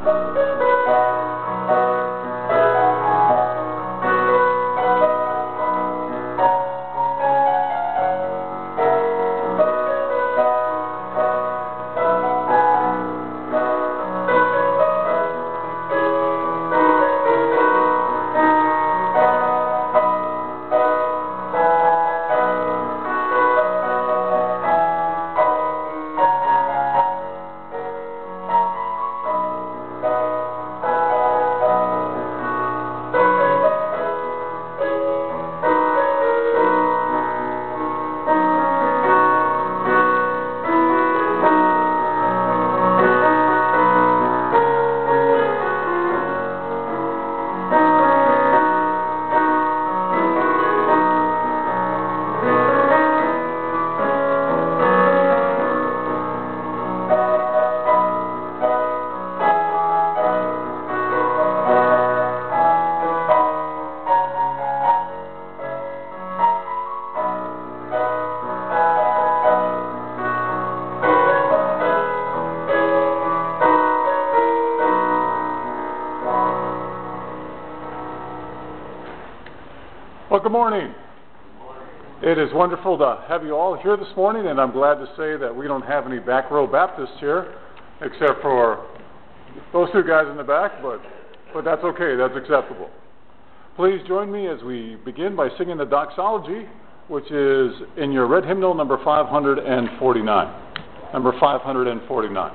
Well, good morning. It is wonderful to have you all here this morning, and I'm glad to say that we don't have any back row Baptists here, except for those two guys in the back, but that's okay, that's acceptable. Please join me as we begin by singing the doxology, which is in your red hymnal number 549. Number 549.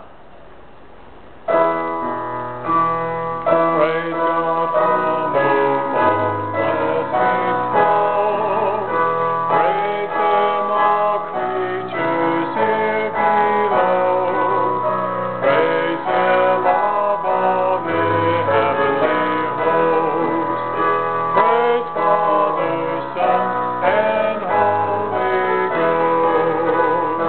Praise God from whom all blessings flow. Praise Him, all creatures here below. Praise Him above the heavenly host. Praise Father, Son, and Holy Ghost.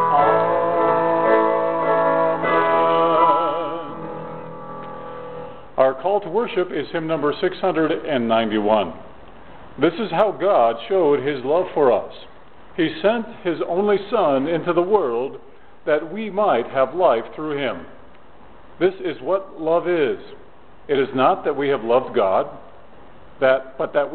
Amen. Our call to worship is hymn number 691. This is how God showed His love for us. He sent His only Son into the world that we might have life through Him. This is what love is. It is not that we have loved God, but that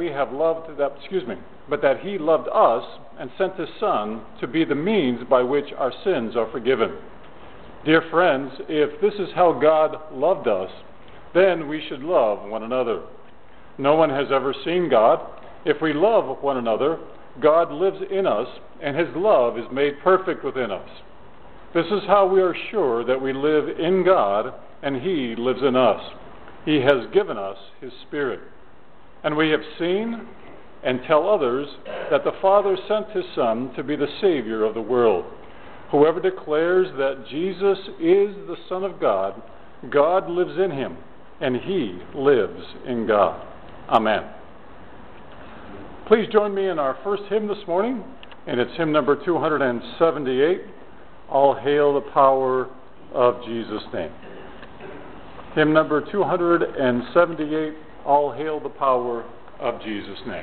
He loved us and sent His Son to be the means by which our sins are forgiven. Dear friends, if this is how God loved us, then we should love one another. No one has ever seen God. If we love one another, God lives in us, and His love is made perfect within us. This is how we are sure that we live in God, and He lives in us. He has given us His Spirit. And we have seen and tell others that the Father sent His Son to be the Savior of the world. Whoever declares that Jesus is the Son of God, God lives in Him, and He lives in God. Amen. Please join me in our first hymn this morning, and it's hymn number 278, All Hail the Power of Jesus' Name. Hymn number 278, All Hail the Power of Jesus' Name.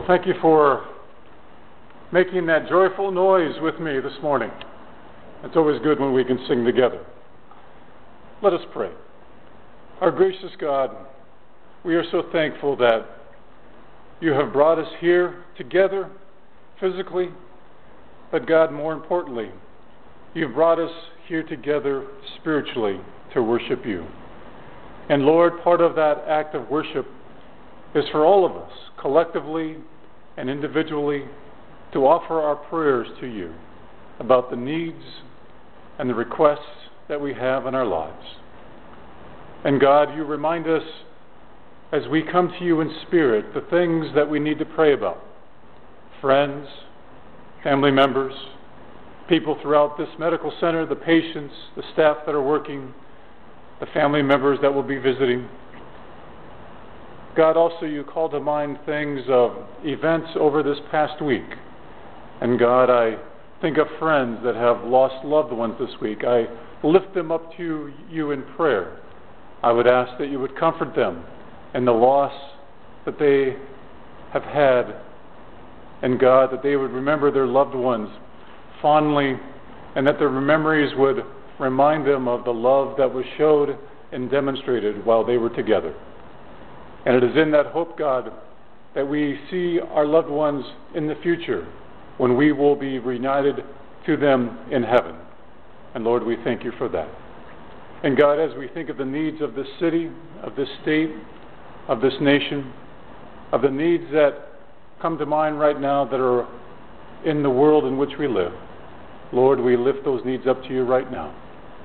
Well, thank you for making that joyful noise with me this morning. It's always good when we can sing together. Let us pray. Our gracious God, we are so thankful that you have brought us here together physically, but God, more importantly, you've brought us here together spiritually to worship you. And Lord, part of that act of worship is for all of us, collectively and individually, to offer our prayers to you about the needs and the requests that we have in our lives. And God, you remind us as we come to you in spirit the things that we need to pray about. Friends, family members, people throughout this medical center, the patients, the staff that are working, the family members that will be visiting. God, also you call to mind things of events over this past week. And God, I think of friends that have lost loved ones this week. I lift them up to you in prayer. I would ask that you would comfort them in the loss that they have had. And God, that they would remember their loved ones fondly, and that their memories would remind them of the love that was showed and demonstrated while they were together. And it is in that hope, God, that we see our loved ones in the future when we will be reunited to them in heaven. And Lord, we thank you for that. And God, as we think of the needs of this city, of this state, of this nation, of the needs that come to mind right now that are in the world in which we live, Lord, we lift those needs up to you right now.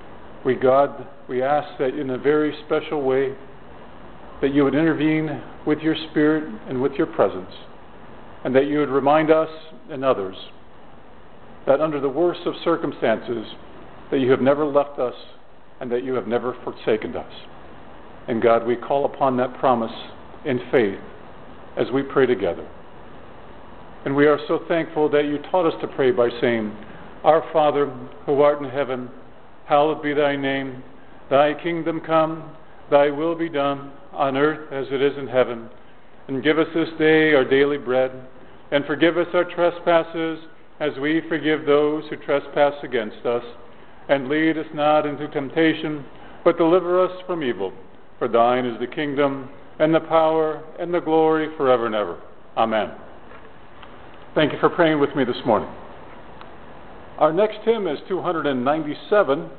We ask that in a very special way that you would intervene with your Spirit and with your presence, and that you would remind us and others that under the worst of circumstances, that you have never left us and that you have never forsaken us. And God, we call upon that promise in faith as we pray together. And we are so thankful that you taught us to pray by saying, Our Father, who art in heaven, hallowed be thy name. Thy kingdom come, thy will be done, on earth as it is in heaven. And give us this day our daily bread, and forgive us our trespasses, as we forgive those who trespass against us. And lead us not into temptation, but deliver us from evil. For thine is the kingdom, and the power, and the glory forever and ever. Amen. Thank you for praying with me this morning. Our next hymn is 297,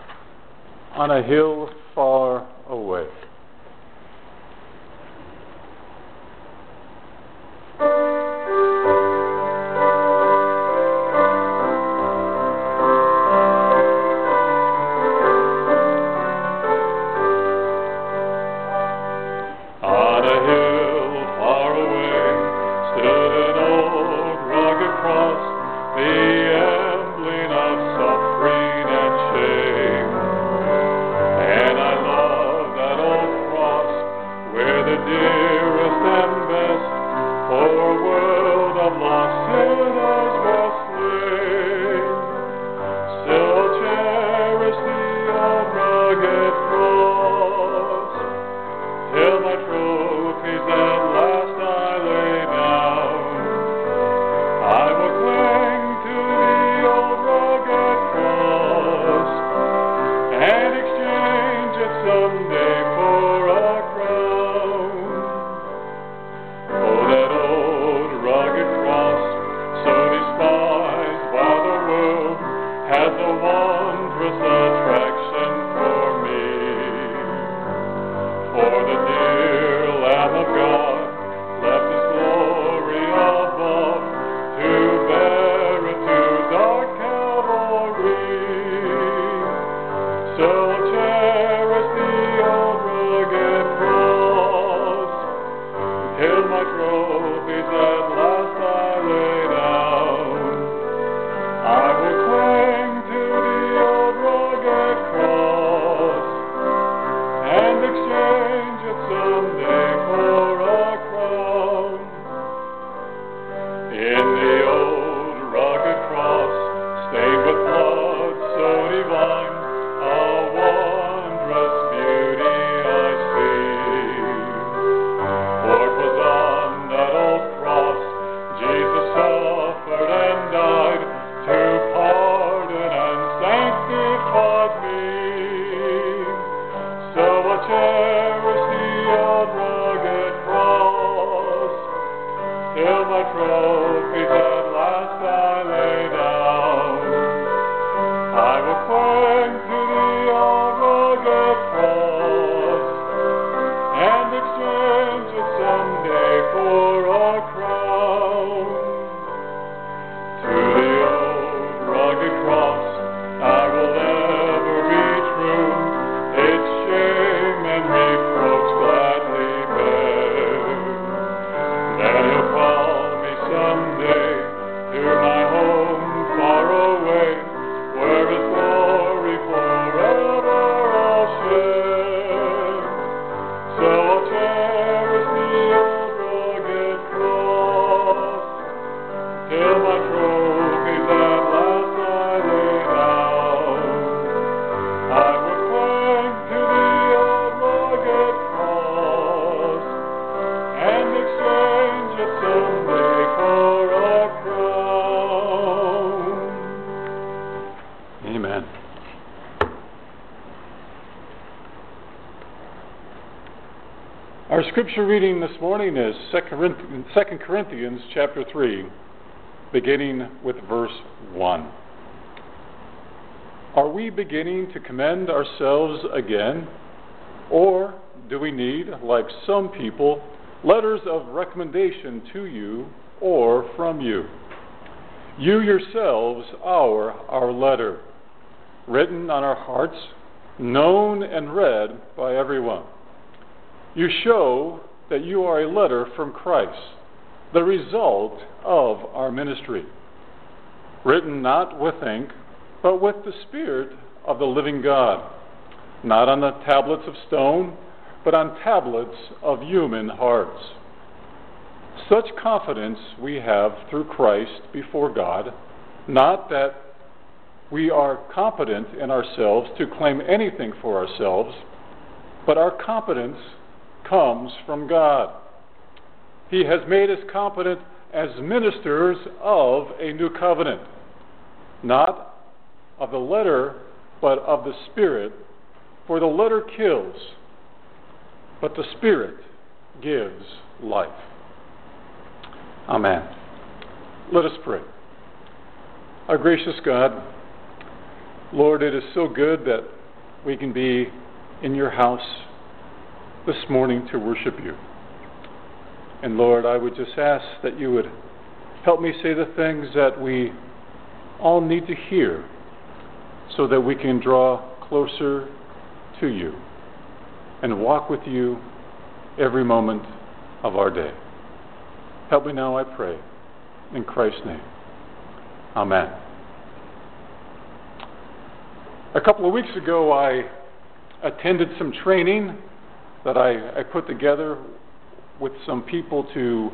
On a Hill Far Away. And exchange it someday for a crown. my trophies at last I lay down. I will cling to the old rugged cross and exchange it someday for a crown. To the old rugged cross I will ever be true, its shame and reproach gladly bear. Then you'll call me someday to my home far away, where His glory forever I'll share. So I'll cherish the old rugged cross till my trophies at last I lay down. I will cling to the old rugged cross and exchange it someday for a crown. Amen. Our scripture reading this morning is 2 Corinthians chapter 3, beginning with verse 1. Are we beginning to commend ourselves again? Or do we need, like some people, letters of recommendation to you or from you? You yourselves are our letter, written on our hearts, known and read by everyone. You show that you are a letter from Christ, the result of our ministry, written not with ink, but with the Spirit of the living God, not on the tablets of stone, but on tablets of human hearts. Such confidence we have through Christ before God, not that we are competent in ourselves to claim anything for ourselves, but our competence comes from God. He has made us competent as ministers of a new covenant, not of the letter, but of the Spirit. For the letter kills, but the Spirit gives life. Amen. Let us pray. Our gracious God, Lord, it is so good that we can be in your house this morning to worship you. And Lord, I would just ask that you would help me say the things that we all need to hear so that we can draw closer to you and walk with you every moment of our day. Help me now, I pray, in Christ's name. Amen. A couple of weeks ago, I attended some training that I put together with some people to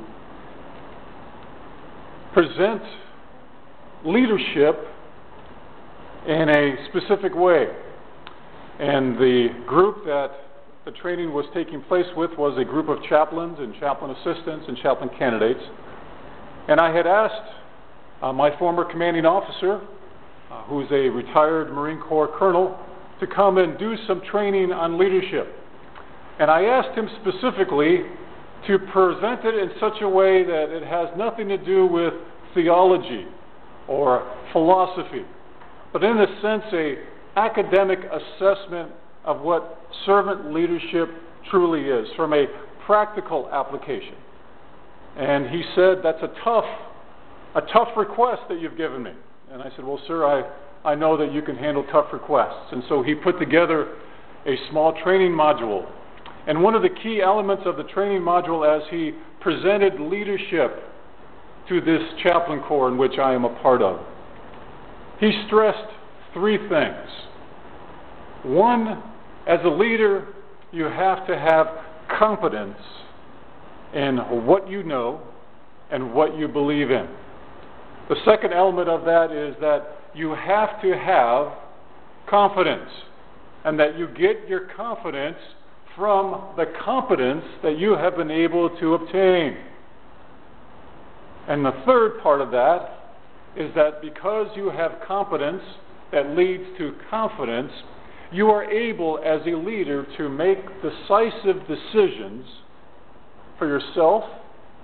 present leadership in a specific way. And the group that the training was taking place with was a group of chaplains and chaplain assistants and chaplain candidates. And I had asked my former commanding officer, who's a retired Marine Corps colonel, to come and do some training on leadership. And I asked him specifically to present it in such a way that it has nothing to do with theology or philosophy, but in a sense, an academic assessment of what servant leadership truly is from a practical application. And he said, that's a tough request that you've given me. And I said, well, sir, I know that you can handle tough requests. And so he put together a small training module. And one of the key elements of the training module, as he presented leadership to this chaplain corps in which I am a part of, he stressed three things. One, as a leader, you have to have competence in what you know and what you believe in. The second element of that is that you have to have confidence, and that you get your confidence from the competence that you have been able to obtain. And the third part of that is that because you have competence that leads to confidence, you are able as a leader to make decisive decisions for yourself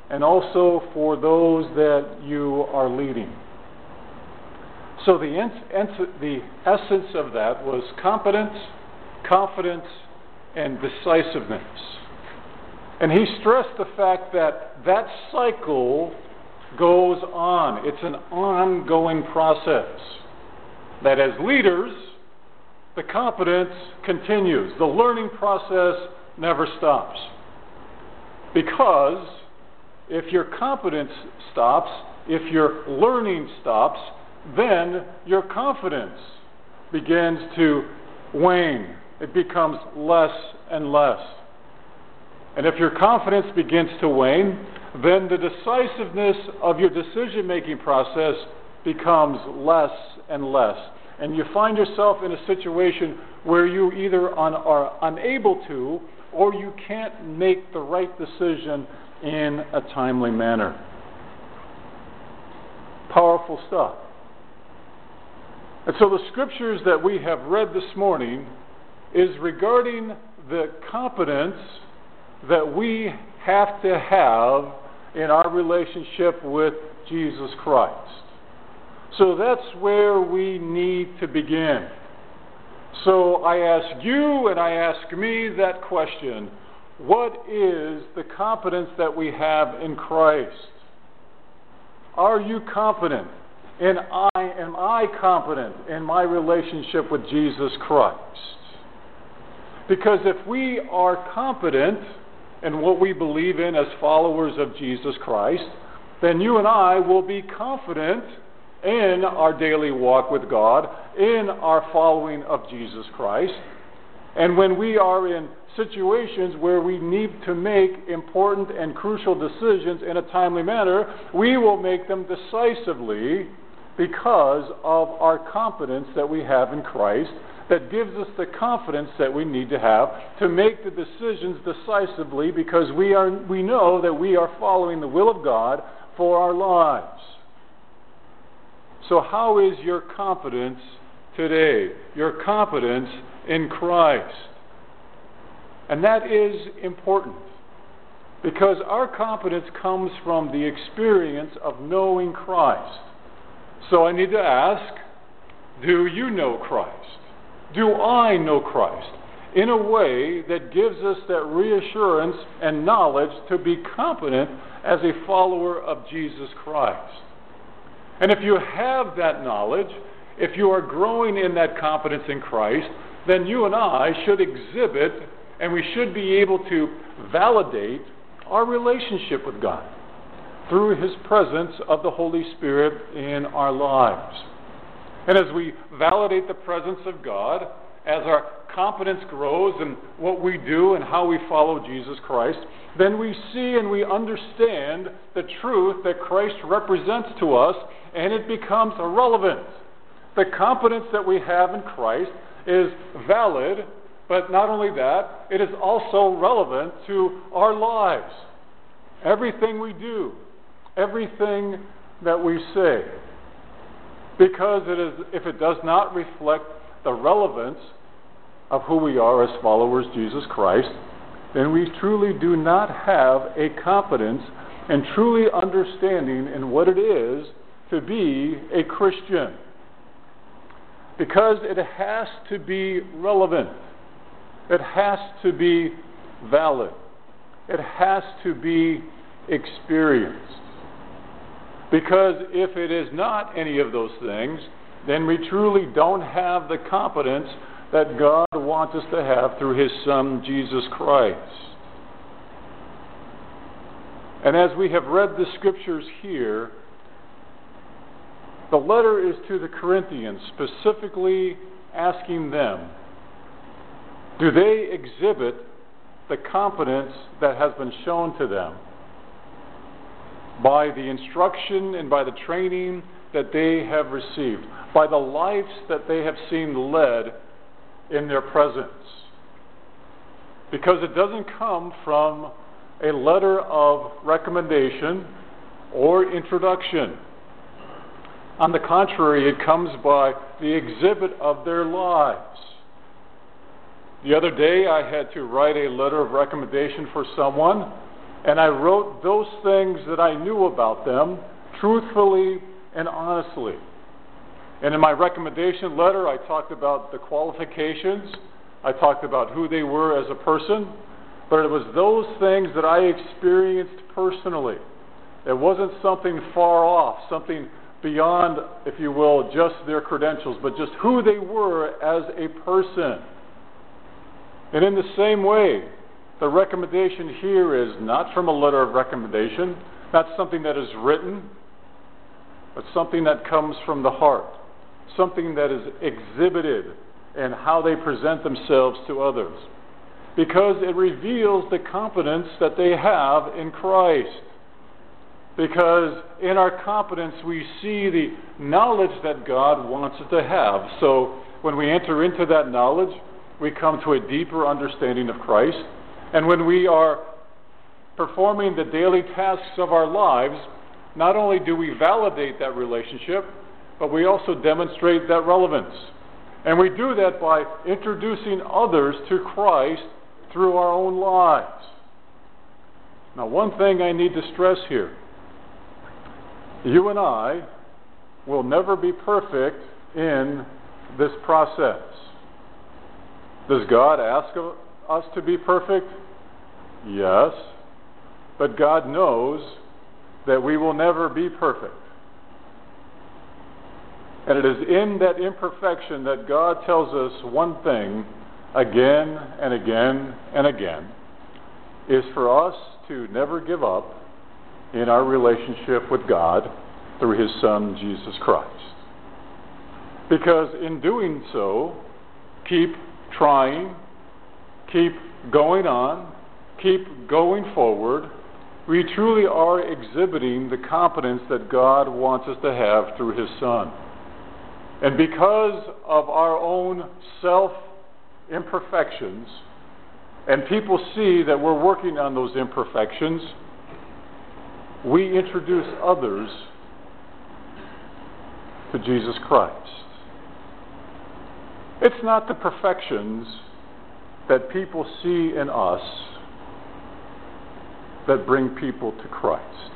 and also for those that you are leading. So the essence of that was competence, confidence, and decisiveness. And he stressed the fact that that cycle goes on. It's an ongoing process. That as leaders, the competence continues. The learning process never stops. Because if your competence stops, if your learning stops, then your confidence begins to wane. It becomes less and less. And if your confidence begins to wane, then the decisiveness of your decision-making process becomes less and less. And you find yourself in a situation where you either are unable to, or you can't make the right decision in a timely manner. Powerful stuff. And so the scriptures that we have read this morning is regarding the competence that we have to have in our relationship with Jesus Christ. So that's where we need to begin. So I ask you and I ask me that question: what is the competence that we have in Christ? Are you confident? And am I confident in my relationship with Jesus Christ? Because if we are confident in what we believe in as followers of Jesus Christ, then you and I will be confident in our daily walk with God, in our following of Jesus Christ. And when we are in situations where we need to make important and crucial decisions in a timely manner, we will make them decisively because of our confidence that we have in Christ, that gives us the confidence that we need to have to make the decisions decisively, because we know that we are following the will of God for our lives. So how is your confidence today? Your confidence in Christ. And that is important, because our confidence comes from the experience of knowing Christ. So I need to ask, do you know Christ? Do I know Christ in a way that gives us that reassurance and knowledge to be confident as a follower of Jesus Christ? And if you have that knowledge, if you are growing in that confidence in Christ, then you and I should exhibit, and we should be able to validate our relationship with God through His presence of the Holy Spirit in our lives. And as we validate the presence of God, as our confidence grows in what we do and how we follow Jesus Christ, then we see and we understand the truth that Christ represents to us, and it becomes relevant. The confidence that we have in Christ is valid, but not only that, it is also relevant to our lives. Everything we do, everything that we say. Because if it does not reflect the relevance of who we are as followers of Jesus Christ, then we truly do not have a confidence and truly understanding in what it is to be a Christian. Because it has to be relevant. It has to be valid. It has to be experienced. Because if it is not any of those things, then we truly don't have the confidence that God wants us to have through His Son, Jesus Christ. And as we have read the scriptures here, the letter is to the Corinthians, specifically asking them, do they exhibit the confidence that has been shown to them by the instruction and by the training that they have received, by the lives that they have seen led in their presence? Because it doesn't come from a letter of recommendation or introduction. On the contrary, it comes by the exhibit of their lives. The other day I had to write a letter of recommendation for someone, And I wrote those things that I knew about them truthfully and honestly. And in my recommendation letter, I talked about the qualifications. I talked about who they were as a person. But it was those things that I experienced personally. It wasn't something far off, something beyond, if you will, just their credentials, but just who they were as a person. And in the same way, the recommendation here is not from a letter of recommendation, not something that is written, but something that comes from the heart, something that is exhibited in how they present themselves to others, because it reveals the confidence that they have in Christ. Because in our confidence we see the knowledge that God wants us to have. So when we enter into that knowledge, we come to a deeper understanding of Christ. And when we are performing the daily tasks of our lives, not only do we validate that relationship, but we also demonstrate that relevance. And we do that by introducing others to Christ through our own lives. Now, one thing I need to stress here. You and I will never be perfect in this process. Does God ask of us to be perfect? Yes. But God knows that we will never be perfect. And it is in that imperfection that God tells us one thing again and again and again, is for us to never give up in our relationship with God through His Son, Jesus Christ. Because in doing so, keep trying, keep going on, keep going forward, we truly are exhibiting the confidence that God wants us to have through His Son. And because of our own self-imperfections, and people see that we're working on those imperfections, we introduce others to Jesus Christ. It's not the perfections that people see in us that bring people to Christ.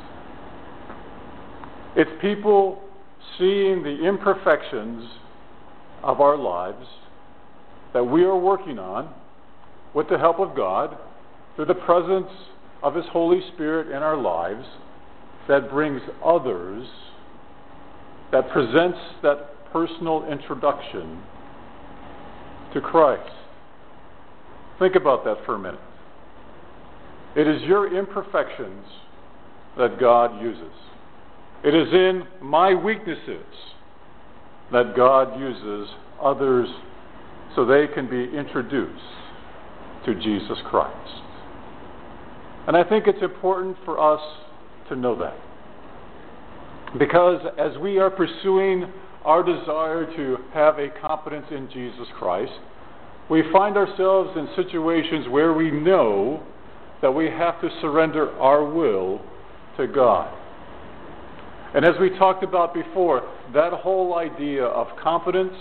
It's people seeing the imperfections of our lives that we are working on with the help of God, through the presence of His Holy Spirit in our lives, that brings others, that presents that personal introduction to Christ. Think about that for a minute. It is your imperfections that God uses. It is in my weaknesses that God uses others so they can be introduced to Jesus Christ. And I think it's important for us to know that. Because as we are pursuing our desire to have a confidence in Jesus Christ, we find ourselves in situations where we know that we have to surrender our will to God. And as we talked about before, that whole idea of confidence,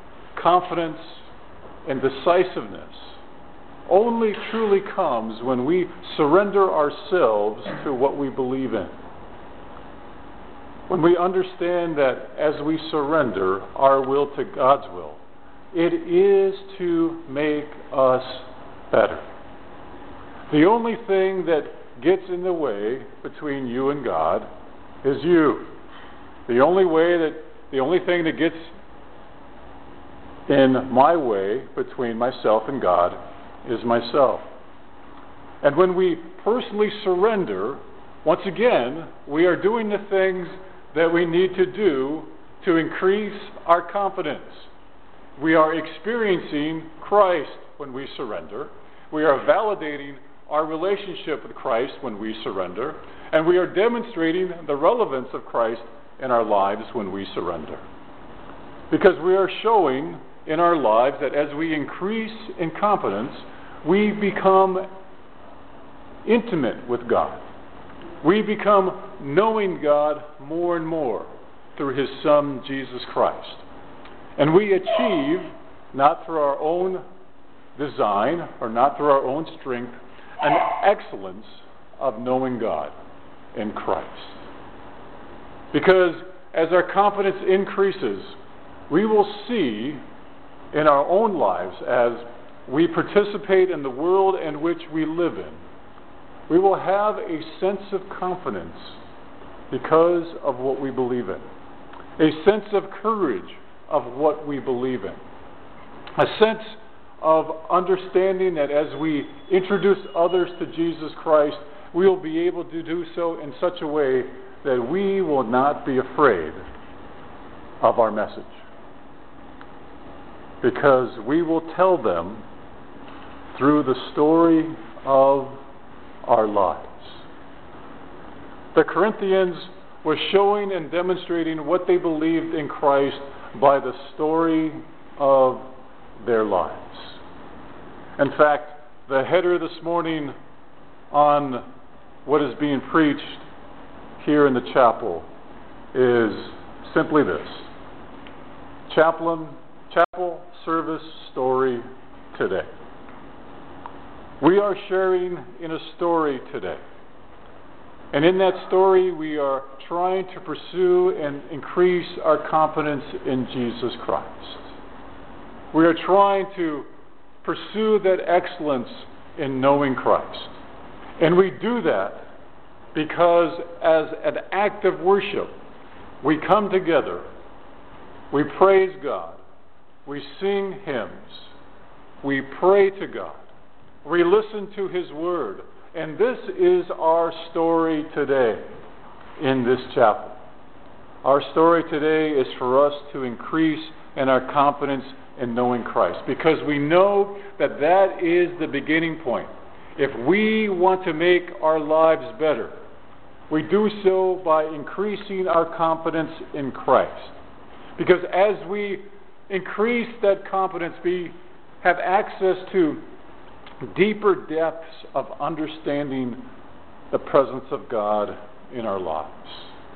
and decisiveness only truly comes when we surrender ourselves to what we believe in. When we understand that as we surrender our will to God's will, it is to make us better. The only thing that gets in the way between you and God is you. The only thing that gets in my way between myself and God is myself. And when we personally surrender, once again, we are doing the things that we need to do to increase our confidence. We are experiencing Christ when we surrender. We are validating our relationship with Christ when we surrender. And we are demonstrating the relevance of Christ in our lives when we surrender. Because we are showing in our lives that as we increase in confidence, we become intimate with God. We become knowing God more and more through His Son, Jesus Christ. And we achieve, not through our own design or not through our own strength, an excellence of knowing God in Christ. Because as our confidence increases, we will see in our own lives as we participate in the world in which we live in, we will have a sense of confidence because of what we believe in, a sense of courage of what we believe in, a sense of understanding that as we introduce others to Jesus Christ, we will be able to do so in such a way that we will not be afraid of our message, because we will tell them through the story of our lives. The Corinthians were showing and demonstrating what they believed in Christ by the story of their lives. In fact, the header this morning on what is being preached here in the chapel is simply this: Chapel Service Story Today. We are sharing in a story today. And in that story, we are trying to pursue and increase our confidence in Jesus Christ. We are trying to pursue that excellence in knowing Christ. And we do that because as an act of worship, we come together, we praise God, we sing hymns, we pray to God, we listen to his word. And this is our story today in this chapel. Our story today is for us to increase in our confidence in knowing Christ, because we know that that is the beginning point. If we want to make our lives better, we do so by increasing our confidence in Christ. Because as we increase that confidence, we have access to deeper depths of understanding the presence of God in our lives.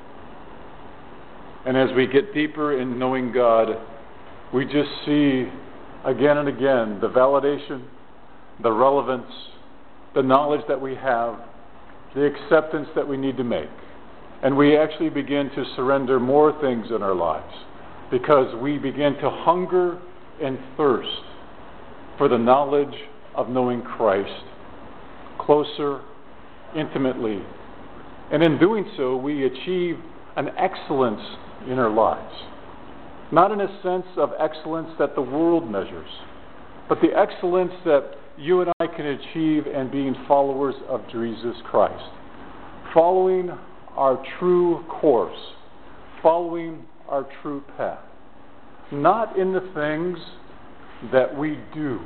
And as we get deeper in knowing God, we just see again and again the validation, the relevance, the knowledge that we have, the acceptance that we need to make. And we actually begin to surrender more things in our lives because we begin to hunger and thirst for the knowledge of knowing Christ closer, intimately. And in doing so, we achieve an excellence in our lives. Not in a sense of excellence that the world measures, but the excellence that you and I can achieve in being followers of Jesus Christ. Following our true course, following our true path. Not in the things that we do,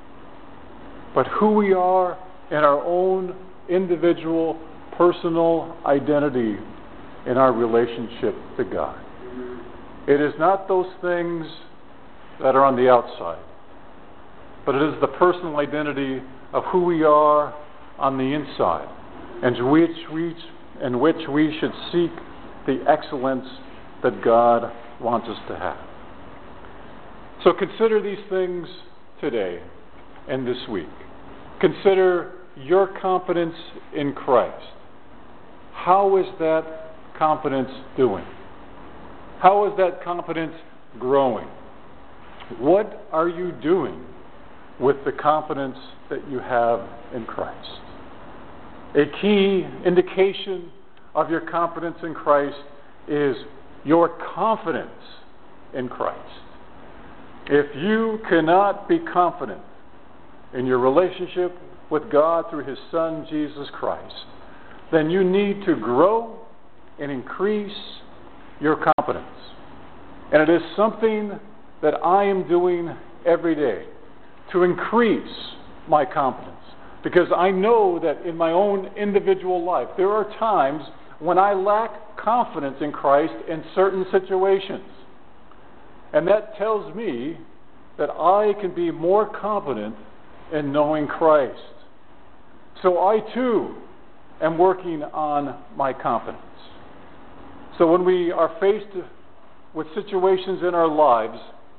but who we are in our own individual, personal identity in our relationship to God. It is not those things that are on the outside, but it is the personal identity of who we are on the inside, and in which we should seek the excellence that God wants us to have. So consider these things today and this week. Consider your confidence in Christ. How is that confidence doing? How is that confidence growing? What are you doing with the confidence that you have in Christ? A key indication of your confidence in Christ is your confidence in Christ. If you cannot be confident in your relationship with God through his Son, Jesus Christ, then you need to grow and increase your confidence. And it is something that I am doing every day to increase my confidence. Because I know that in my own individual life, there are times when I lack confidence in Christ in certain situations. And that tells me that I can be more confident in knowing Christ. So I too am working on my confidence. So when we are faced with situations in our lives,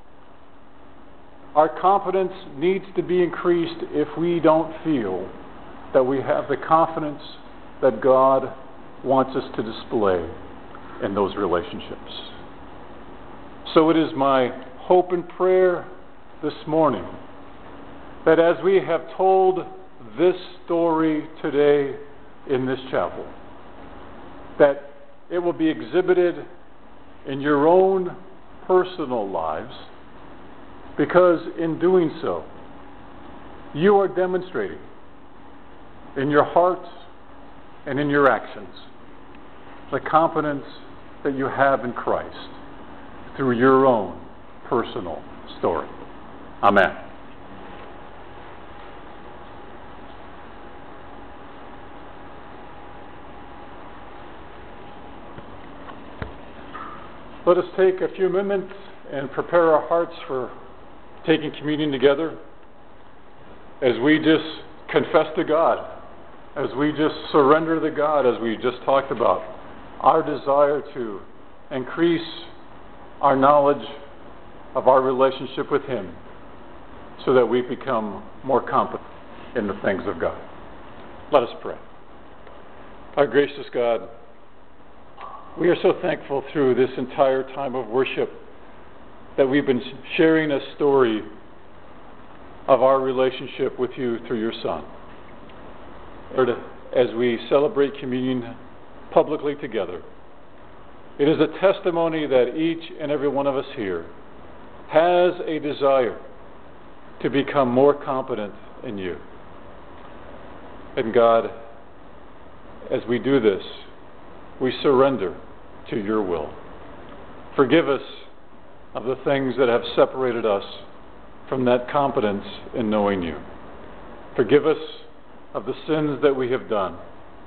our confidence needs to be increased if we don't feel that we have the confidence that God wants us to display in those relationships. So it is my hope and prayer this morning that as we have told this story today in this chapel, that it will be exhibited in your own personal lives, because in doing so, you are demonstrating in your heart and in your actions the confidence that you have in Christ through your own personal story. Amen. Let us take a few moments and prepare our hearts for taking communion together as we just confess to God, as we just surrender to God, as we just talked about, our desire to increase our knowledge of our relationship with Him so that we become more competent in the things of God. Let us pray. Our gracious God, we are so thankful through this entire time of worship that we've been sharing a story of our relationship with you through your Son. Lord, as we celebrate communion publicly together, it is a testimony that each and every one of us here has a desire to become more competent in you. And God, as we do this, we surrender to your will. Forgive us of the things that have separated us from that competence in knowing you. Forgive us of the sins that we have done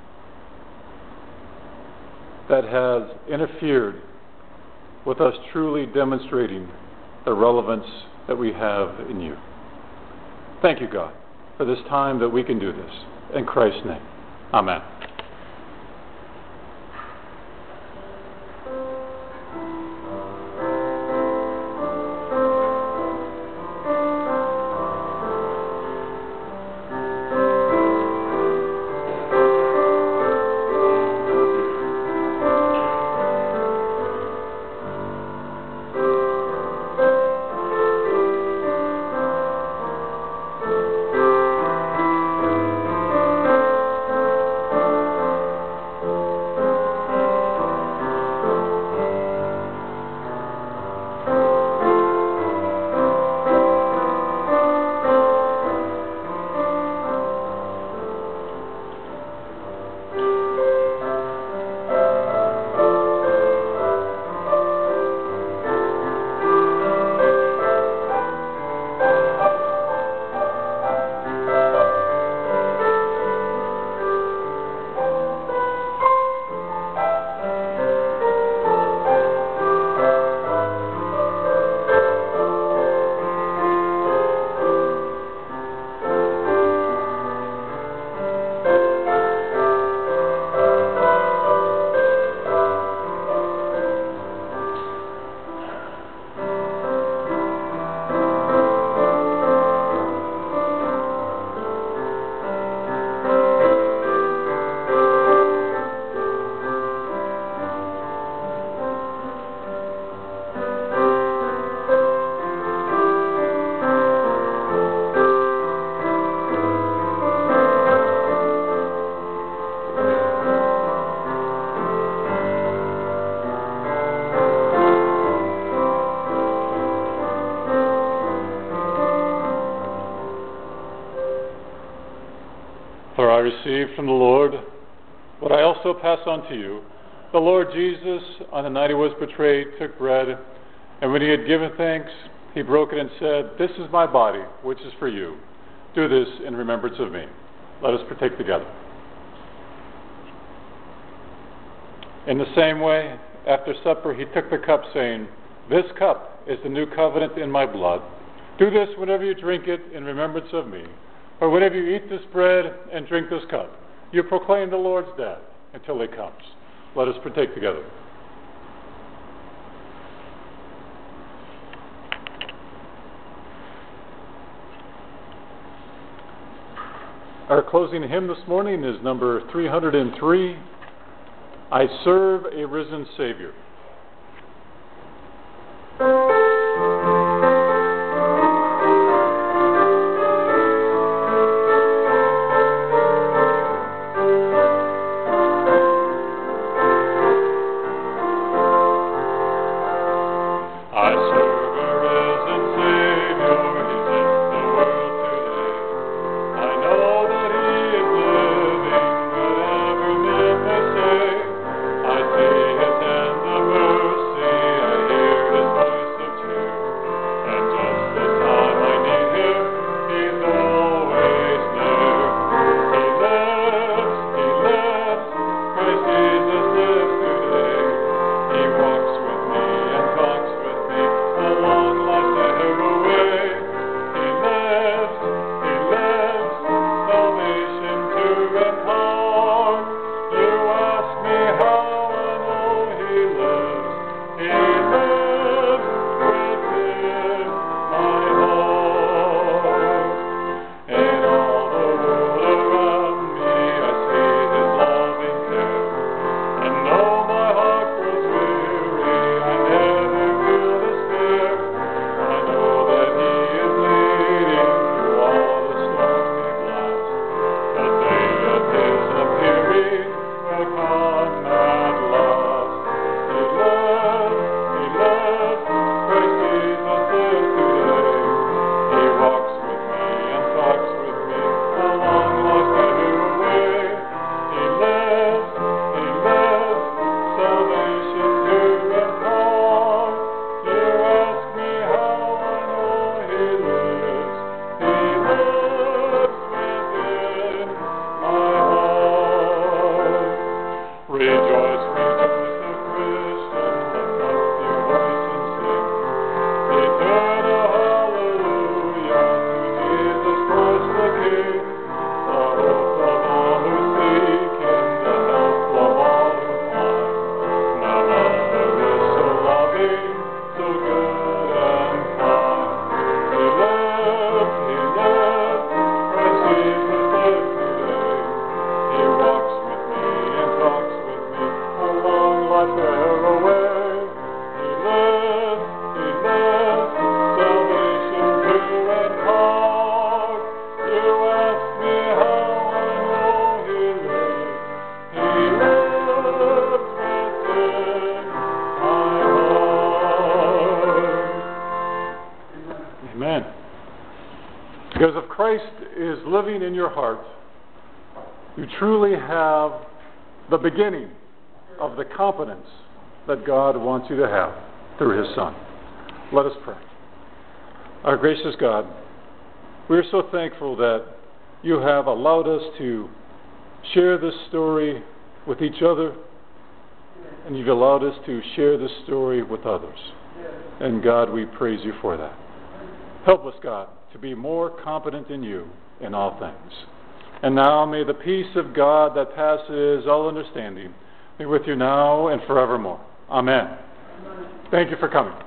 that has interfered with us truly demonstrating the relevance that we have in you. Thank you, God, for this time that we can do this. In Christ's name, amen. For I received from the Lord what I also pass on to you. The Lord Jesus, on the night he was betrayed, took bread, and when he had given thanks, he broke it and said, "This is my body, which is for you. Do this in remembrance of me." Let us partake together. In the same way, after supper, he took the cup, saying, "This cup is the new covenant in my blood. Do this whenever you drink it in remembrance of me. For whenever you eat this bread and drink this cup, you proclaim the Lord's death until he comes." Let us partake together. Our closing hymn this morning is number 303, I Serve a Risen Savior. Because if Christ is living in your heart, you truly have the beginning of the confidence that God wants you to have through His Son. Let us pray. Our gracious God, we are so thankful that you have allowed us to share this story with each other, and you've allowed us to share this story with others. And God, we praise you for that. Help us, God, to be more confident in you in all things. And now may the peace of God that passes all understanding be with you now and forevermore. Amen. Thank you for coming.